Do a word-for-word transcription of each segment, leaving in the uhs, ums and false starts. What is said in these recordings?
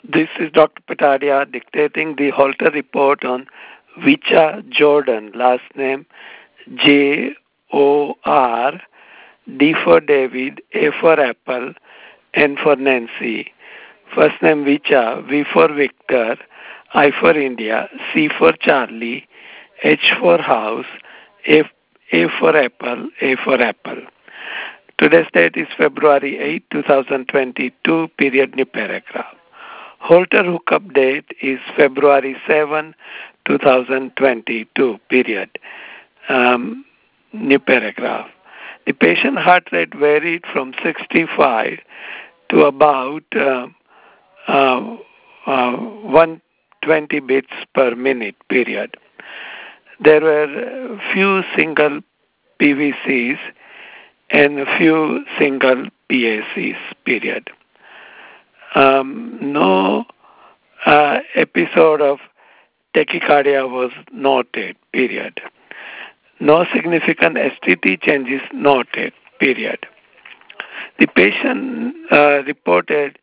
This is Doctor Patadia dictating the Holter report on Vicha Jordan, last name J O R, D for David, A for Apple, N for Nancy. First name Vicha, V for Victor, I for India, C for Charlie, H for House, A, A for Apple, A for Apple. Today's date is February eighth, twenty twenty-two, period new paragraph. Holter hookup date is February seventh, twenty twenty-two, period. Um, new paragraph. The patient heart rate varied from sixty-five to about uh, uh, uh, one hundred twenty beats per minute, period. There were few single P V Cs and a few single P A Cs, period. Um, no uh, episode of tachycardia was noted, period. No significant S T T changes noted, period. The patient uh, reported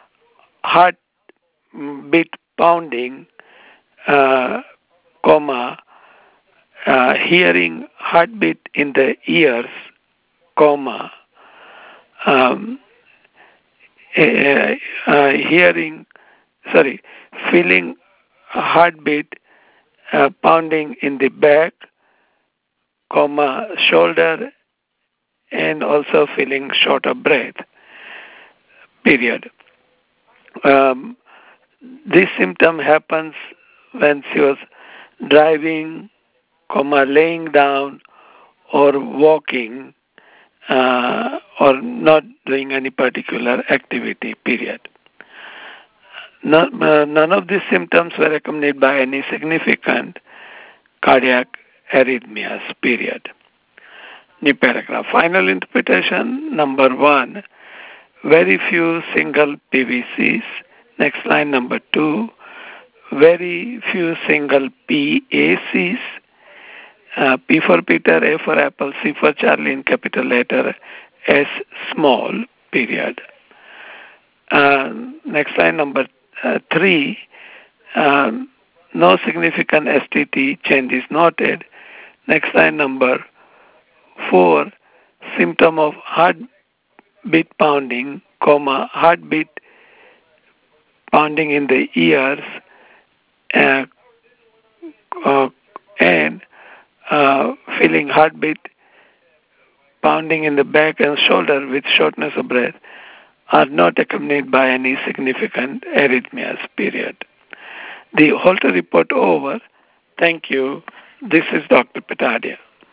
heartbeat pounding, uh, comma, uh, hearing heartbeat in the ears, comma, um, uh, uh, hearing, sorry, feeling a heartbeat uh, pounding in the back, comma, shoulder, and also feeling short of breath, period. Um, this symptom happens when she was driving, comma, laying down, or walking, uh, or not doing any particular activity, period. None, uh, none of these symptoms were accompanied by any significant cardiac arrhythmias, period. New paragraph. Final interpretation, number one, very few single P V Cs. Next line, number two, very few single P A Cs. Uh, P for Peter, A for Apple, C for Charlie in capital letter, S small, period. Uh, next line, number uh, three, um, no significant S T T changes noted. Next line, number four, symptom of heartbeat pounding, comma, heartbeat pounding in the ears, uh, uh, and uh, feeling heartbeat pounding in the back and shoulder with shortness of breath are not accompanied by any significant arrhythmias, period. The Holter report over. Thank you. This is Doctor Patadia.